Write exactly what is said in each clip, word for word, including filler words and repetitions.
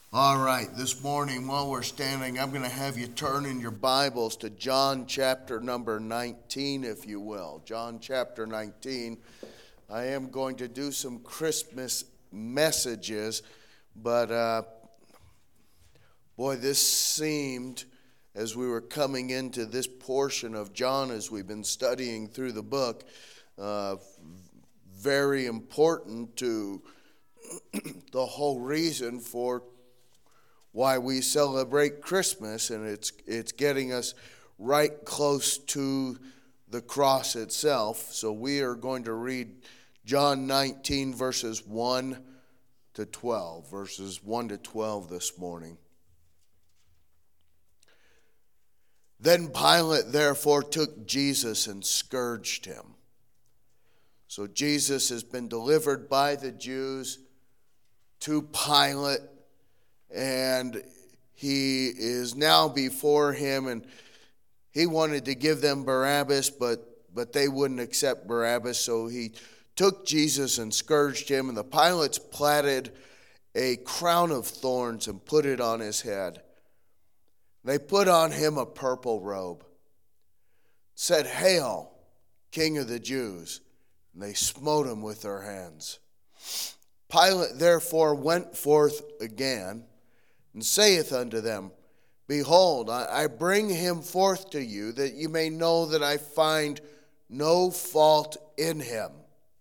All right, this morning while we're standing, I'm going to have you turn in your Bibles to John chapter number nineteen, if you will. John chapter nineteen. I am going to do some Christmas messages, but uh, boy, this seemed, as we were coming into this portion of John, as we've been studying through the book, uh, very important to the whole reason for why we celebrate Christmas, and it's it's getting us right close to the cross itself. So we are going to read John nineteen, verses one to twelve, verses one to twelve this morning. Then Pilate therefore took Jesus and scourged him. So Jesus has been delivered by the Jews to Pilate, and he is now before him, and he wanted to give them Barabbas, but but they wouldn't accept Barabbas, so he took Jesus and scourged him, and the Pilates platted a crown of thorns and put it on his head. They put on him a purple robe, said, "Hail, King of the Jews," and they smote him with their hands. Pilate therefore went forth again, and saith unto them, Behold, I bring him forth to you, that you may know that I find no fault in him.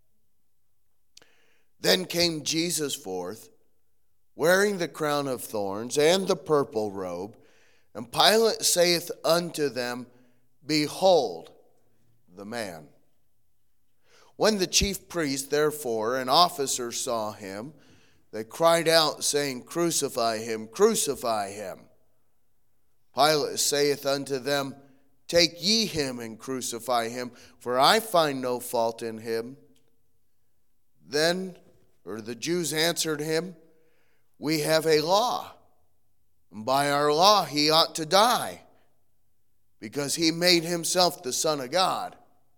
Then came Jesus forth, wearing the crown of thorns and the purple robe, and Pilate saith unto them, Behold the man. When the chief priest, therefore, and officers saw him, they cried out, saying, Crucify him, crucify him. Pilate saith unto them, Take ye him and crucify him, for I find no fault in him. Then, or the Jews answered him, We have a law, and by our law he ought to die, because he made himself the Son of God.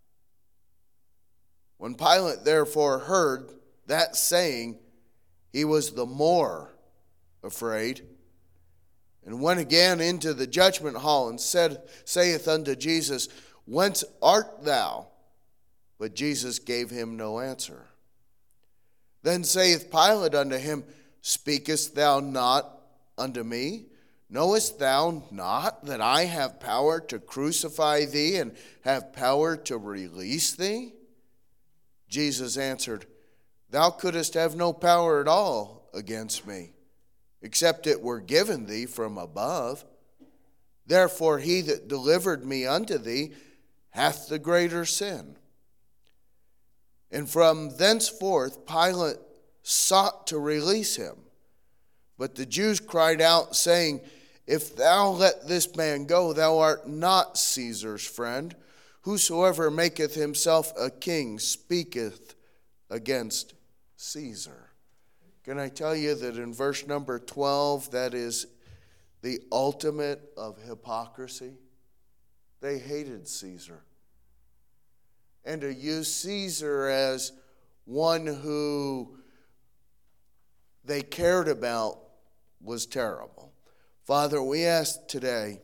When Pilate therefore heard that saying, he was the more afraid, and went again into the judgment hall, and said, saith unto Jesus, Whence art thou? But Jesus gave him no answer. Then saith Pilate unto him, Speakest thou not unto me? Knowest thou not that I have power to crucify thee, and have power to release thee? Jesus answered, Thou couldst have no power at all against me, except it were given thee from above. Therefore he that delivered me unto thee hath the greater sin. And from thenceforth Pilate sought to release him. But the Jews cried out, saying, If thou let this man go, thou art not Caesar's friend. Whosoever maketh himself a king speaketh against Caesar. Can I tell you that in verse number twelve, that is the ultimate of hypocrisy? They hated Caesar. And to use Caesar as one who they cared about was terrible. Father, we ask today,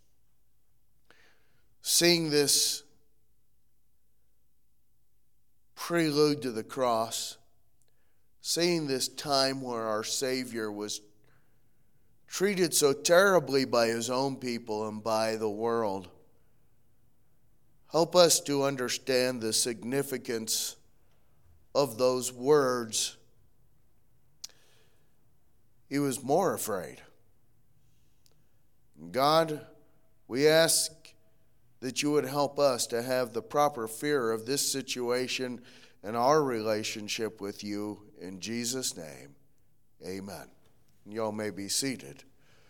seeing this prelude to the cross, seeing this time where our Savior was treated so terribly by his own people and by the world, help us to understand the significance of those words. He was more afraid. God, we ask that you would help us to have the proper fear of this situation and our relationship with you. In Jesus' name, amen. Y'all may be seated.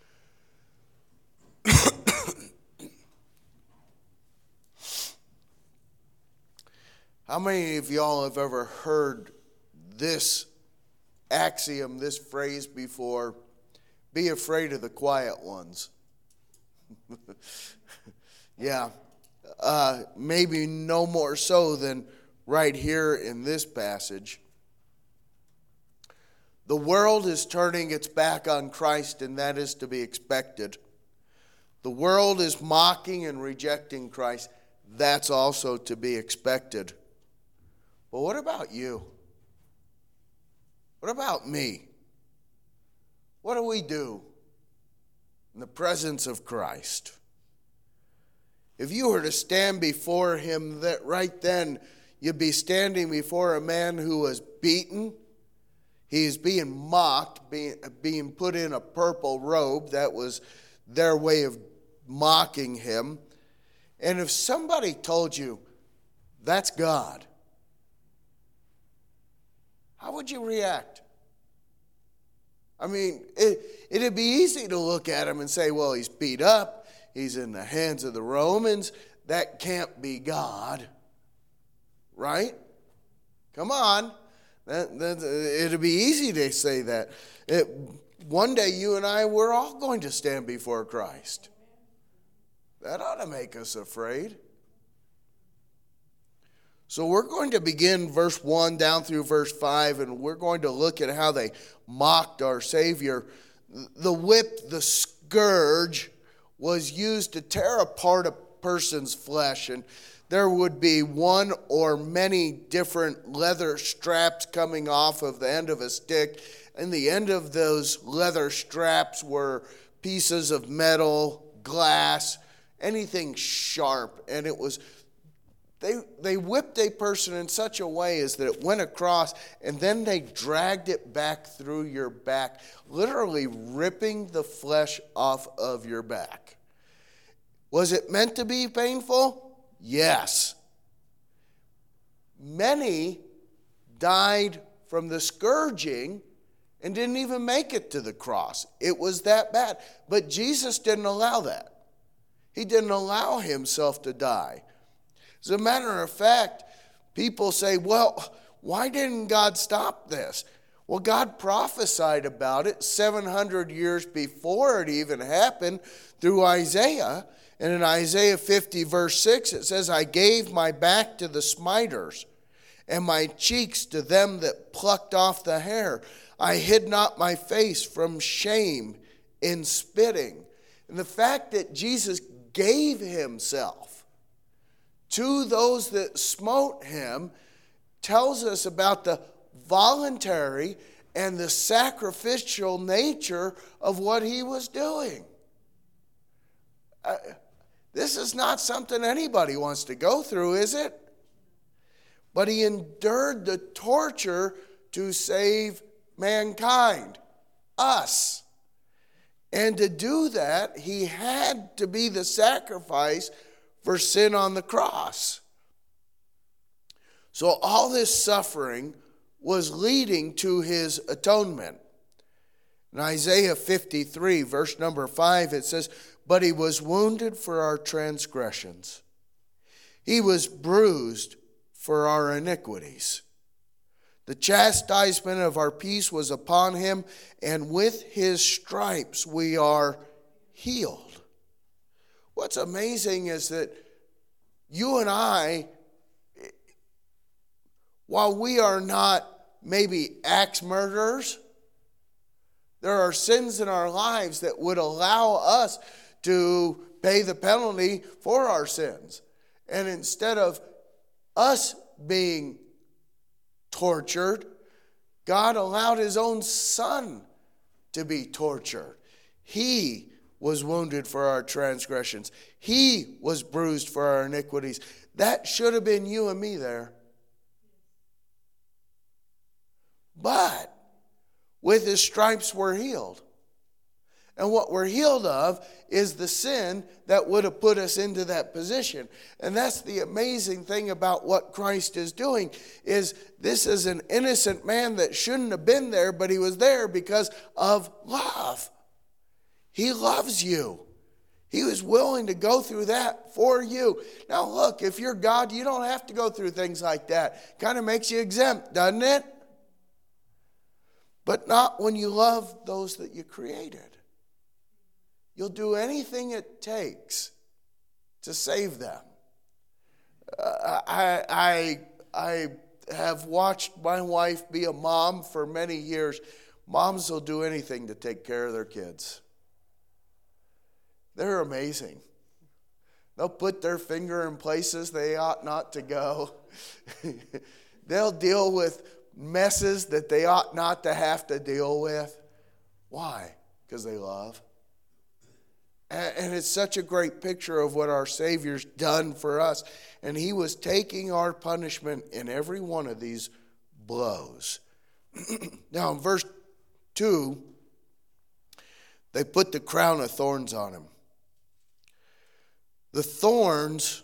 How many of y'all have ever heard this axiom, this phrase before? Be afraid of the quiet ones. Yeah, uh, maybe no more so than right here in this passage. The world is turning its back on Christ, and that is to be expected. The world is mocking and rejecting Christ. That's also to be expected. But what about you? What about me? What do we do in the presence of Christ? If you were to stand before him, that right then you'd be standing before a man who was beaten. He's being mocked, being, being put in a purple robe. That was their way of mocking him. And if somebody told you, that's God, how would you react? I mean, it, it'd be easy to look at him and say, well, he's beat up. He's in the hands of the Romans. That can't be God. Right? Come on. That, that, it'd be easy to say that. It, one day you and I, we're all going to stand before Christ. That ought to make us afraid. So we're going to begin verse one down through verse five, and we're going to look at how they mocked our Savior. The whip, the scourge, was used to tear apart a person's flesh, and there would be one or many different leather straps coming off of the end of a stick, and the end of those leather straps were pieces of metal, glass, anything sharp, and it was They they whipped a person in such a way as that it went across, and then they dragged it back through your back, literally ripping the flesh off of your back. Was it meant to be painful? Yes. Many died from the scourging and didn't even make it to the cross. It was that bad. But Jesus didn't allow that. He didn't allow himself to die. As a matter of fact, people say, well, why didn't God stop this? Well, God prophesied about it seven hundred years before it even happened through Isaiah. And in Isaiah fifty, verse six, it says, I gave my back to the smiters, and my cheeks to them that plucked off the hair. I hid not my face from shame in spitting. And the fact that Jesus gave himself to those that smote him tells us about the voluntary and the sacrificial nature of what he was doing. Uh, this is not something anybody wants to go through, is it? But he endured the torture to save mankind, us. And to do that, he had to be the sacrifice for sin on the cross. So all this suffering was leading to his atonement. In Isaiah fifty-three, verse number five, it says, but he was wounded for our transgressions. He was bruised for our iniquities. The chastisement of our peace was upon him, and with his stripes we are healed. What's amazing is that you and I, while we are not maybe axe murderers, there are sins in our lives that would allow us to pay the penalty for our sins. And instead of us being tortured, God allowed his own son to be tortured. He was wounded for our transgressions. He was bruised for our iniquities. That should have been you and me there. But with his stripes we're healed. And what we're healed of is the sin that would have put us into that position. And that's the amazing thing about what Christ is doing, is this is an innocent man that shouldn't have been there, but he was there because of love. He loves you. He was willing to go through that for you. Now look, if you're God, you don't have to go through things like that. Kind of makes you exempt, doesn't it? But not when you love those that you created. You'll do anything it takes to save them. Uh, I, I, I have watched my wife be a mom for many years. Moms will do anything to take care of their kids. They're amazing. They'll put their finger in places they ought not to go. They'll deal with messes that they ought not to have to deal with. Why? Because they love. And it's such a great picture of what our Savior's done for us. And he was taking our punishment in every one of these blows. Now in verse two, they put the crown of thorns on him. The thorns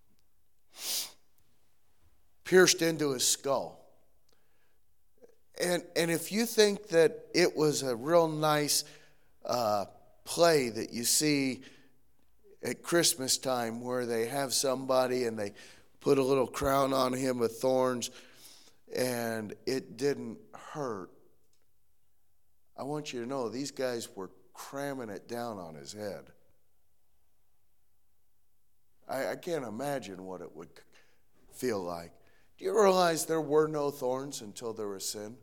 pierced into his skull. And, and if you think that it was a real nice uh, play that you see at Christmas time where they have somebody and they put a little crown on him of thorns and it didn't hurt, I want you to know these guys were cramming it down on his head. I, I can't imagine what it would feel like. Do you realize there were no thorns until there was sin?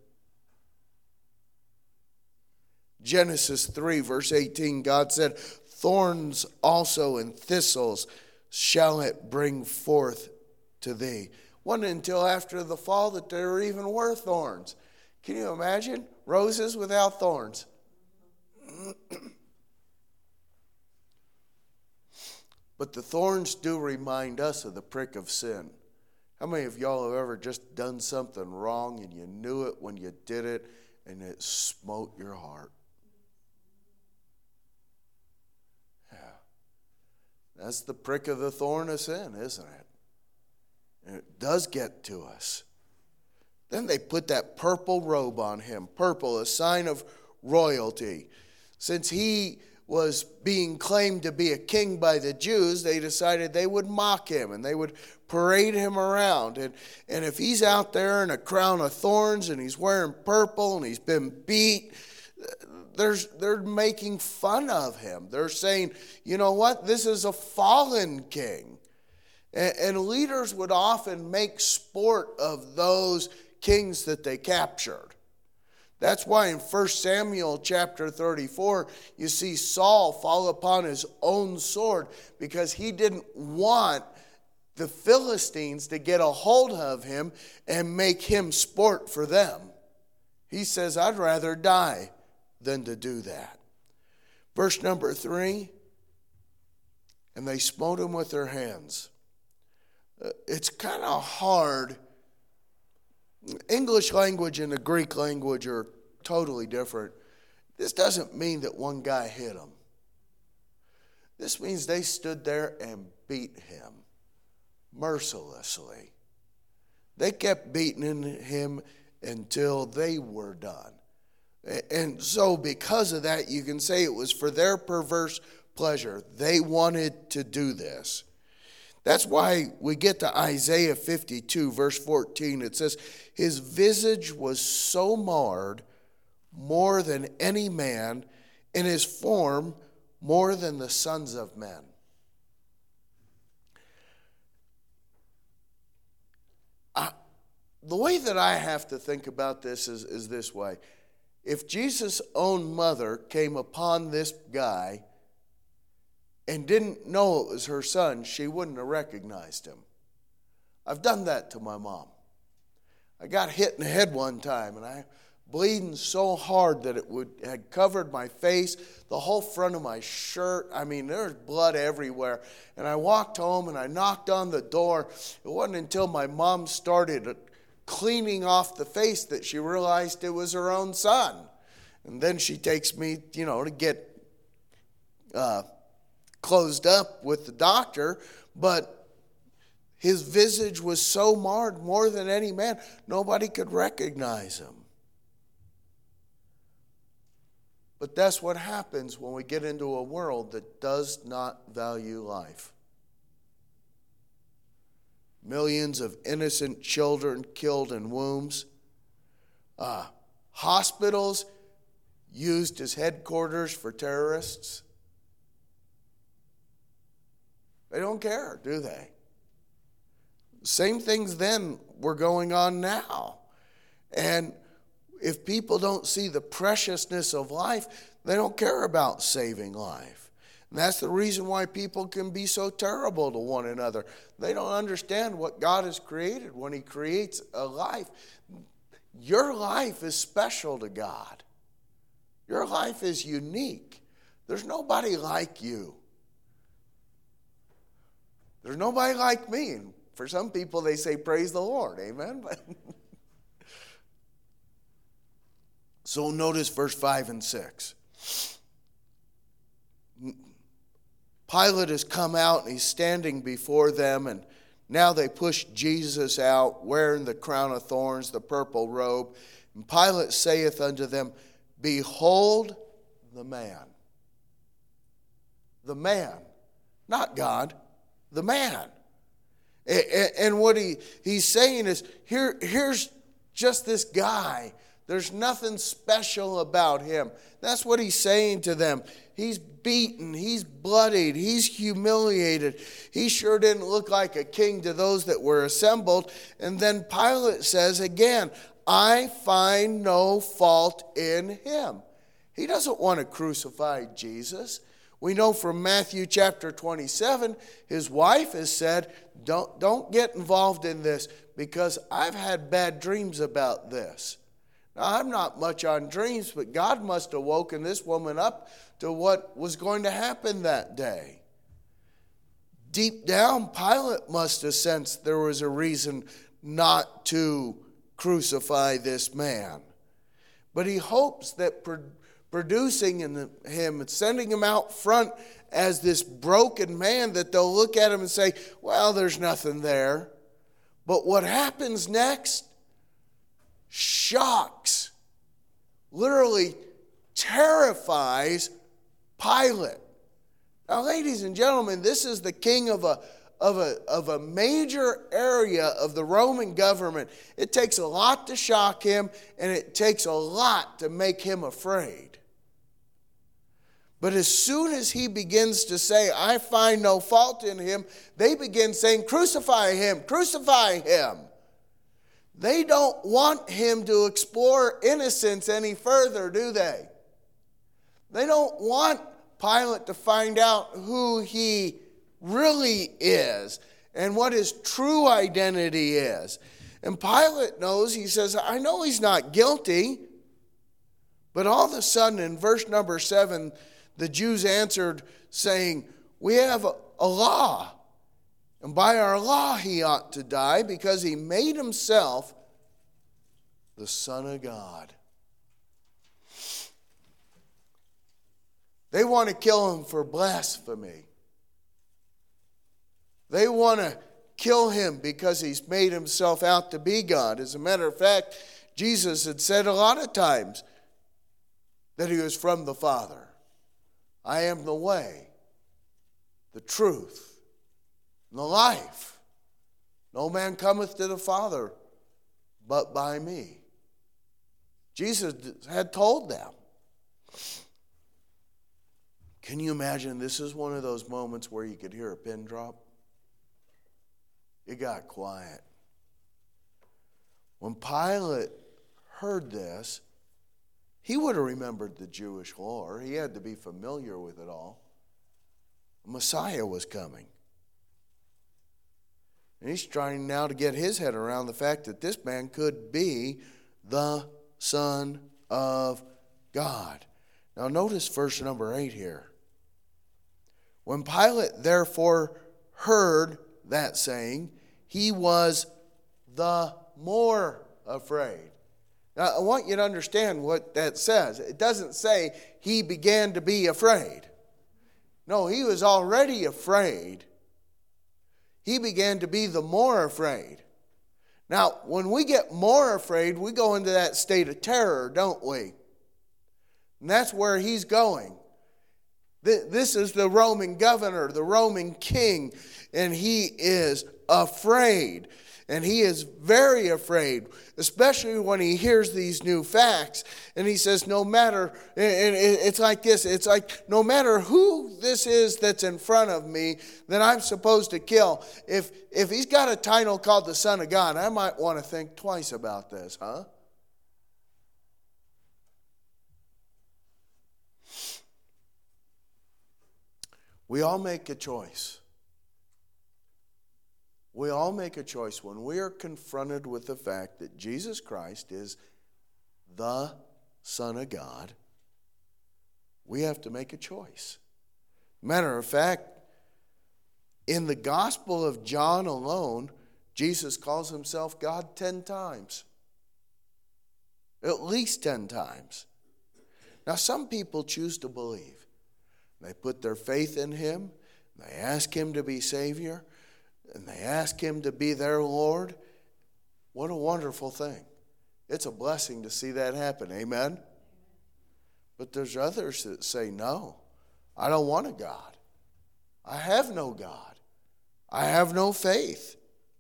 Genesis three, verse eighteen, God said, thorns also and thistles shall it bring forth to thee. Wasn't until after the fall that there even were thorns. Can you imagine? Roses without thorns. But the thorns do remind us of the prick of sin. How many of y'all have ever just done something wrong and you knew it when you did it and it smote your heart? Yeah. That's the prick of the thorn of sin, isn't it? And it does get to us. Then they put that purple robe on him. Purple, a sign of royalty. Since he was being claimed to be a king by the Jews, they decided they would mock him and they would parade him around. And, and if he's out there in a crown of thorns and he's wearing purple and he's been beat, there's, they're making fun of him. They're saying, you know what, this is a fallen king. And, and leaders would often make sport of those kings that they captured. That's why in First Samuel chapter thirty-four, you see Saul fall upon his own sword because he didn't want the Philistines to get a hold of him and make him sport for them. He says, I'd rather die than to do that. Verse number three, and they smote him with their hands. It's kind of hard. English language and the Greek language are totally different. This doesn't mean that one guy hit him. This means they stood there and beat him mercilessly. They kept beating him until they were done. And so because of that, you can say it was for their perverse pleasure. They wanted to do this. That's why we get to Isaiah fifty-two, verse fourteen. It says, his visage was so marred more than any man, and his form more than the sons of men. I, the way that I have to think about this is, is this way. If Jesus' own mother came upon this guy and didn't know it was her son, she wouldn't have recognized him. I've done that to my mom. I got hit in the head one time, and I bleeding so hard that it would had covered my face, the whole front of my shirt. I mean, there's blood everywhere. And I walked home, and I knocked on the door. It wasn't until my mom started cleaning off the face that she realized it was her own son. And then she takes me, you know, to get uh, closed up with the doctor, but his visage was so marred more than any man, nobody could recognize him. But that's what happens when we get into a world that does not value life. Millions of innocent children killed in wombs. Uh, hospitals used as headquarters for terrorists. They don't care, do they? Same things then were going on now. And if people don't see the preciousness of life, they don't care about saving life. And that's the reason why people can be so terrible to one another. They don't understand what God has created when he creates a life. Your life is special to God. Your life is unique. There's nobody like you. There's nobody like me. And for some people, they say, praise the Lord. Amen? So notice verse five and six. Pilate has come out and he's standing before them, and now they push Jesus out, wearing the crown of thorns, the purple robe. And Pilate saith unto them, behold the man. The man, not God, the man. And what he, he's saying is, here, here's just this guy. There's nothing special about him. That's what he's saying to them. He's beaten, he's bloodied, he's humiliated. He sure didn't look like a king to those that were assembled. And then Pilate says again, I find no fault in him. He doesn't want to crucify Jesus. We know from Matthew chapter twenty-seven, his wife has said, don't, don't get involved in this because I've had bad dreams about this. Now, I'm not much on dreams, but God must have woken this woman up to what was going to happen that day. Deep down, Pilate must have sensed there was a reason not to crucify this man. But he hopes that producing him and sending him out front as this broken man, that they'll look at him and say, well, there's nothing there. But what happens next shocks, literally terrifies Pilate. Now, ladies and gentlemen, this is the king of a, of a, of a major area of the Roman government. It takes a lot to shock him, and it takes a lot to make him afraid. But as soon as he begins to say, I find no fault in him, they begin saying, crucify him, crucify him. They don't want him to explore innocence any further, do they? They don't want Pilate to find out who he really is and what his true identity is. And Pilate knows, he says, I know he's not guilty. But all of a sudden, in verse number seven, the Jews answered, saying, we have a, a law. And by our law he ought to die, because he made himself the Son of God. They want to kill him for blasphemy. They want to kill him because he's made himself out to be God. As a matter of fact, Jesus had said a lot of times that he was from the Father. I am the way, the truth, and the life. No man cometh to the Father but by me. Jesus had told them. Can you imagine? This is one of those moments where you could hear a pin drop. It got quiet. When Pilate heard this, he would have remembered the Jewish law. He had to be familiar with it all. Messiah was coming. And he's trying now to get his head around the fact that this man could be the Son of God. Now notice verse number eight here. When Pilate therefore heard that saying, he was the more afraid. Now I want you to understand what that says. It doesn't say he began to be afraid. No, he was already afraid. He began to be the more afraid. Now, when we get more afraid, we go into that state of terror, don't we? And that's where he's going. This is the Roman governor, the Roman king, and he is afraid. And he is very afraid, especially when he hears these new facts. And he says, no matter, and it's like this, it's like, no matter who this is that's in front of me that I'm supposed to kill, if, if he's got a title called the Son of God, I might want to think twice about this, huh? We all make a choice. We all make a choice when we are confronted with the fact that Jesus Christ is the Son of God. We have to make a choice. Matter of fact, in the Gospel of John alone, Jesus calls himself God ten times. At least ten times. Now, some people choose to believe. They put their faith in him. They ask him to be Savior. And they ask him to be their Lord. What a wonderful thing. It's a blessing to see that happen. Amen? But there's others that say, no, I don't want a God. I have no God. I have no faith.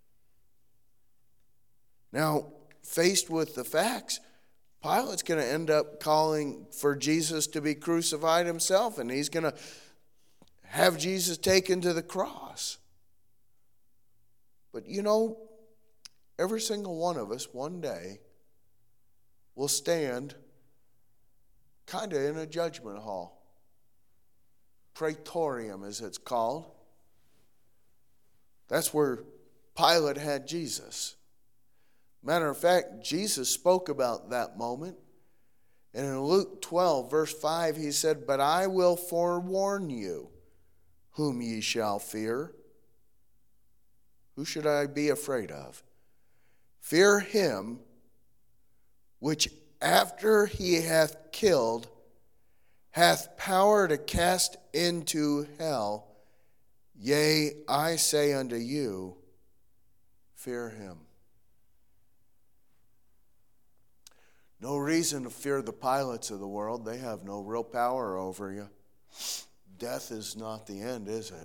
Now, faced with the facts, Pilate's going to end up calling for Jesus to be crucified himself, and he's going to have Jesus taken to the cross. But you know, every single one of us one day will stand kind of in a judgment hall. Praetorium, as it's called. That's where Pilate had Jesus. Matter of fact, Jesus spoke about that moment. And in Luke twelve, verse five, he said, "But I will forewarn you whom ye shall fear." Who should I be afraid of? Fear him which after he hath killed hath power to cast into hell. Yea, I say unto you, fear him. No reason to fear the Pilates of the world. They have no real power over you. Death is not the end, is it?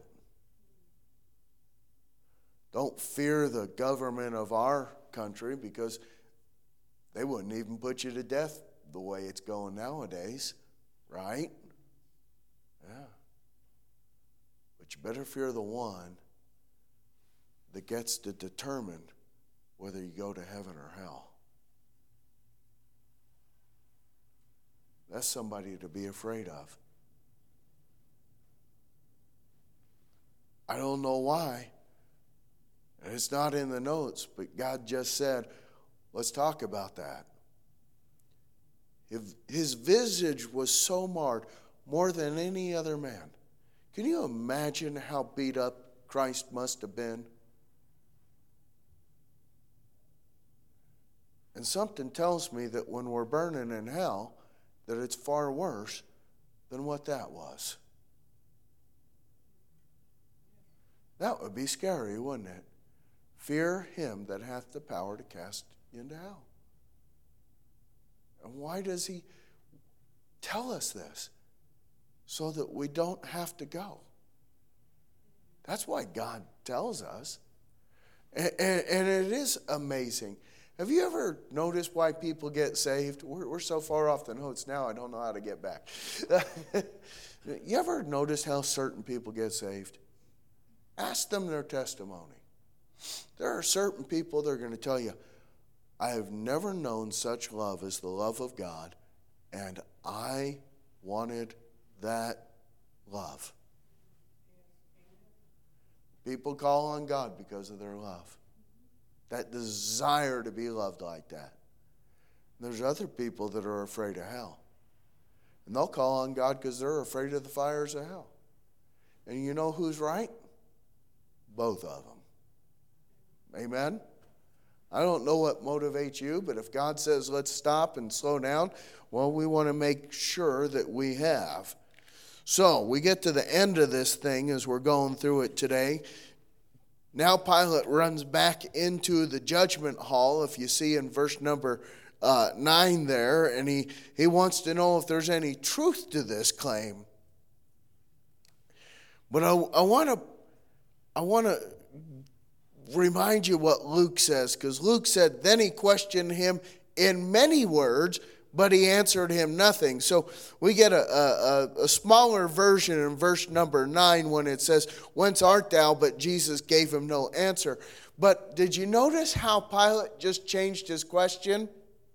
Don't fear the government of our country, because they wouldn't even put you to death the way it's going nowadays, right? Yeah. But you better fear the one that gets to determine whether you go to heaven or hell. That's somebody to be afraid of. I don't know why. And it's not in the notes, but God just said, let's talk about that. His visage was so marred, more than any other man. Can you imagine how beat up Christ must have been? And something tells me that when we're burning in hell, that it's far worse than what that was. That would be scary, wouldn't it? Fear him that hath the power to cast you into hell. And why does he tell us this? So that we don't have to go. That's why God tells us. And, and, and it is amazing. Have you ever noticed why people get saved? We're, we're so far off the notes now, I don't know how to get back. You ever notice how certain people get saved? Ask them their testimony. There are certain people that are going to tell you, I have never known such love as the love of God, and I wanted that love. People call on God because of their love. That desire to be loved like that. And there's other people that are afraid of hell. And they'll call on God because they're afraid of the fires of hell. And you know who's right? Both of them. Amen? I don't know what motivates you, but if God says let's stop and slow down, well, we want to make sure that we have. So we get to the end of this thing as we're going through it today. Now Pilate runs back into the judgment hall, if you see in verse number uh, nine there, and he, he wants to know if there's any truth to this claim. But I, I want to I want to remind you what Luke says, because Luke said, then he questioned him in many words, but he answered him nothing. So we get a, a, a smaller version in verse number nine when it says, whence art thou? But Jesus gave him no answer. But did you notice how Pilate just changed his question?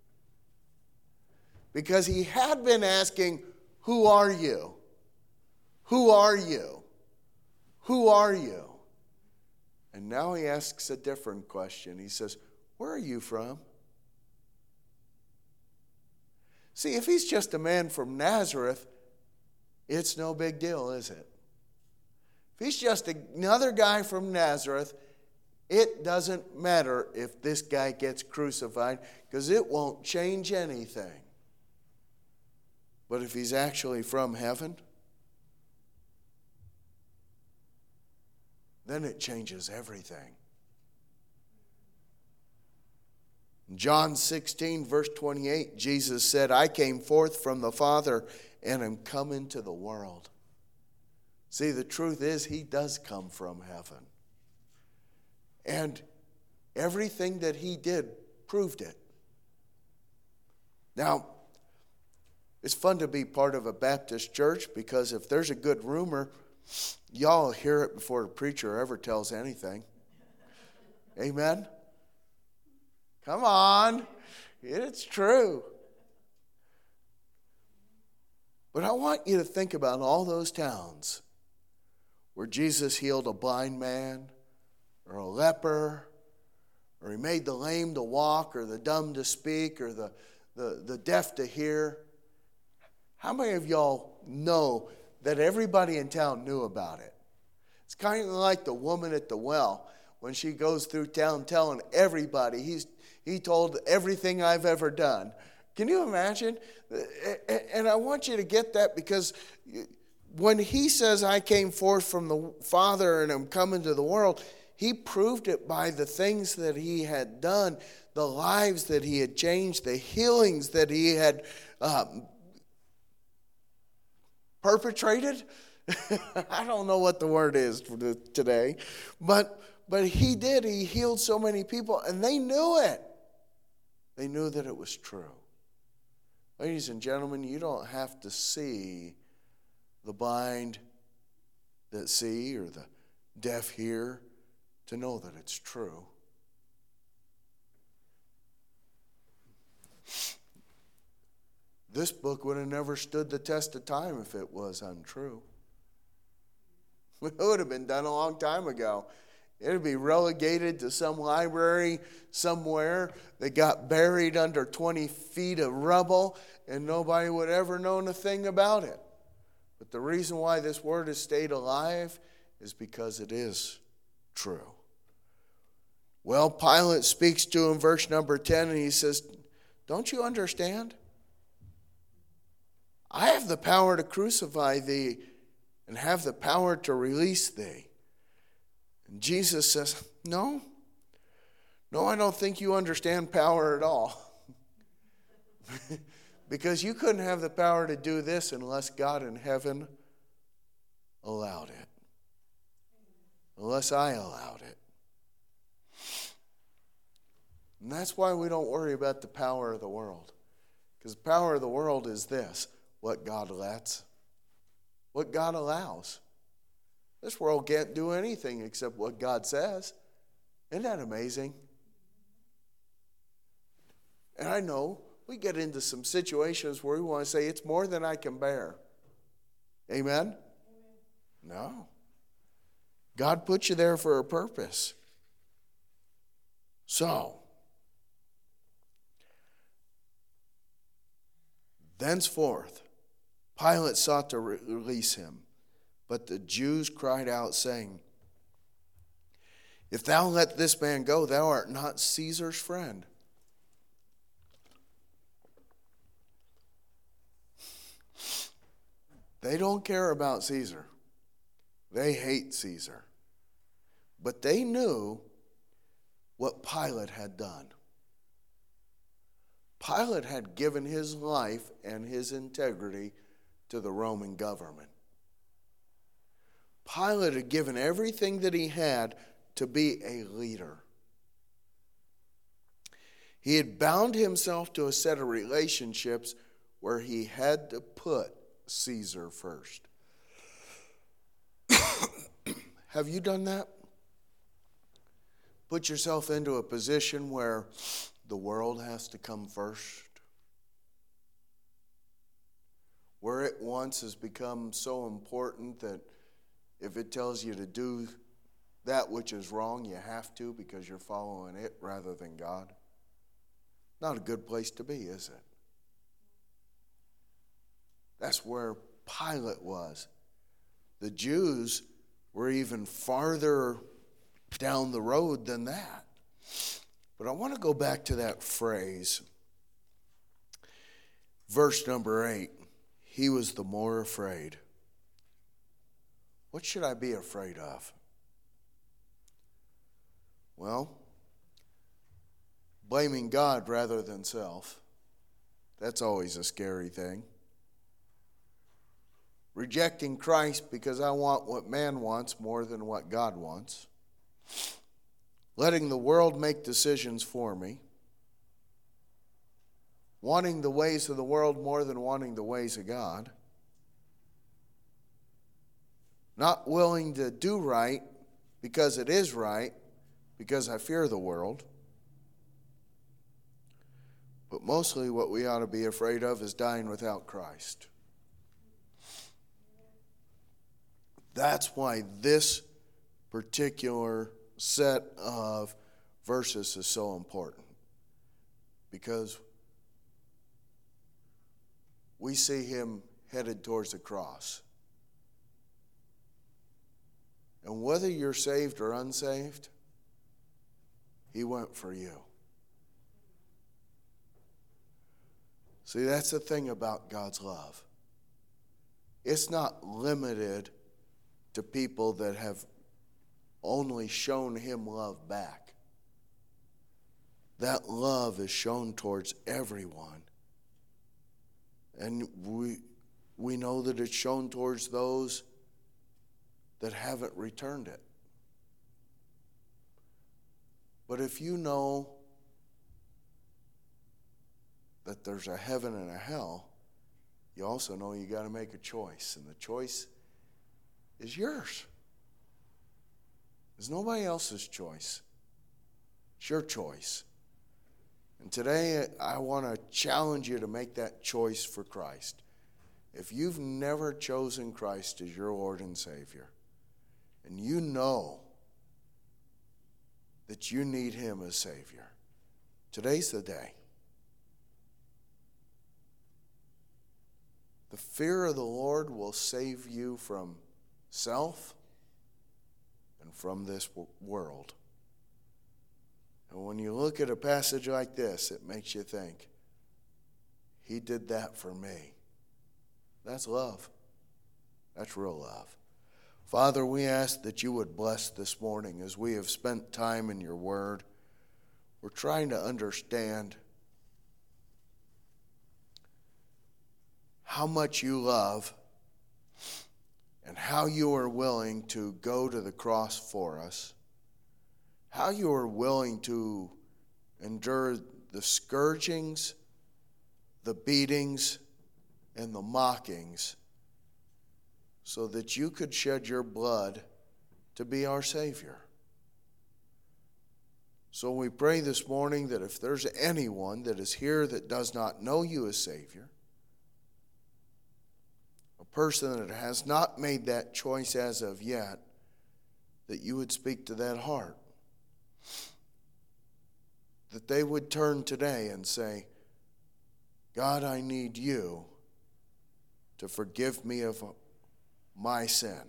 Because he had been asking, who are you? Who are you? Who are you? And now he asks a different question. He says, where are you from? See, if he's just a man from Nazareth, it's no big deal, is it? If he's just another guy from Nazareth, it doesn't matter if this guy gets crucified, because it won't change anything. But if he's actually from heaven, then it changes everything. In John sixteen, verse twenty-eight, Jesus said, I came forth from the Father and am come into the world. See, the truth is, he does come from heaven. And everything that he did proved it. Now, it's fun to be part of a Baptist church, because if there's a good rumor, y'all hear it before the preacher ever tells anything. Amen? Come on. It's true. But I want you to think about all those towns where Jesus healed a blind man or a leper, or he made the lame to walk, or the dumb to speak, or the, the, the deaf to hear. How many of y'all know that everybody in town knew about it? It's kind of like the woman at the well when she goes through town telling everybody, he's, he told everything I've ever done. Can you imagine? And I want you to get that, because when he says, I came forth from the Father and am come into the world, he proved it by the things that he had done, the lives that he had changed, the healings that he had um, perpetrated. I don't know what the word is for the, today, but but he did. He healed so many people, and they knew it. They knew that it was true. Ladies and gentlemen, you don't have to see the blind that see or the deaf hear to know that it's true. This book would have never stood the test of time if it was untrue. It would have been done a long time ago. It would be relegated to some library somewhere that got buried under twenty feet of rubble, and nobody would ever know a thing about it. But the reason why this word has stayed alive is because it is true. Well, Pilate speaks to him, verse number ten, and he says, don't you understand? I have the power to crucify thee and have the power to release thee. And Jesus says, no, no, I don't think you understand power at all. Because you couldn't have the power to do this unless God in heaven allowed it. Unless I allowed it. And that's why we don't worry about the power of the world. Because the power of the world is this: what God lets, what God allows. This world can't do anything except what God says. Isn't that amazing? And I know we get into some situations where we want to say, it's more than I can bear. Amen? No. God put you there for a purpose. So, thenceforth, Pilate sought to re- release him. But the Jews cried out, saying, if thou let this man go, thou art not Caesar's friend. They don't care about Caesar. They hate Caesar. But they knew what Pilate had done. Pilate had given his life and his integrity to the Roman government. Pilate had given everything that he had to be a leader. He had bound himself to a set of relationships where he had to put Caesar first. Have you done that? Put yourself into a position where the world has to come first? Where it once has become so important that if it tells you to do that which is wrong, you have to because you're following it rather than God. Not a good place to be, is it? That's where Pilate was. The Jews were even farther down the road than that. But I want to go back to that phrase. Verse number eight, he was the more afraid. What should I be afraid of? Well, blaming God rather than self. That's always a scary thing. Rejecting Christ because I want what man wants more than what God wants. Letting the world make decisions for me. Wanting the ways of the world more than wanting the ways of God. Not willing to do right because it is right, because I fear the world. But mostly what we ought to be afraid of is dying without Christ. That's why this particular set of verses is so important. Because we see him headed towards the cross. And whether you're saved or unsaved, he went for you. See, that's the thing about God's love. It's not limited to people that have only shown him love back. That love is shown towards everyone. And we, we know that it's shown towards those that haven't returned it. But if you know that there's a heaven and a hell, you also know you got to make a choice. And the choice is yours. It's nobody else's choice. It's your choice. And today I want to challenge you to make that choice for Christ. If you've never chosen Christ as your Lord and Savior, and you know that you need him as Savior, today's the day. The fear of the Lord will save you from self and from this world. And when you look at a passage like this, it makes you think, he did that for me. That's love. That's real love. Father, we ask that you would bless this morning as we have spent time in your word. We're trying to understand how much you love and how you are willing to go to the cross for us, how you are willing to endure the scourgings, the beatings, and the mockings so that you could shed your blood to be our Savior. So we pray this morning that if there's anyone that is here that does not know you as Savior, a person that has not made that choice as of yet, that you would speak to that heart. That they would turn today and say, God, I need you to forgive me of my sin.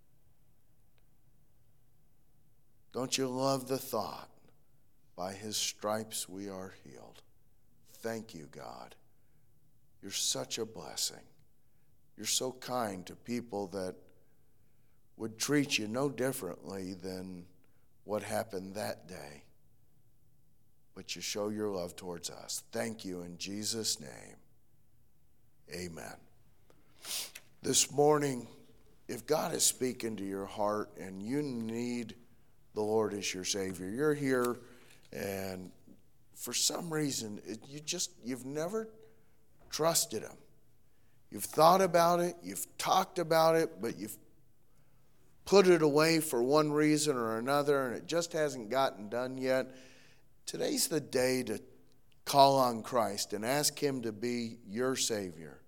Don't you love the thought, by his stripes we are healed? Thank you, God. You're such a blessing. You're so kind to people that would treat you no differently than what happened that day. But you show your love towards us. Thank you in Jesus' name. Amen. This morning, if God is speaking to your heart and you need the Lord as your Savior, you're here and for some reason, it, you just, you've never trusted him. You've thought about it, you've talked about it, but you've put it away for one reason or another, and it just hasn't gotten done yet. Today's the day to call on Christ and ask him to be your Savior.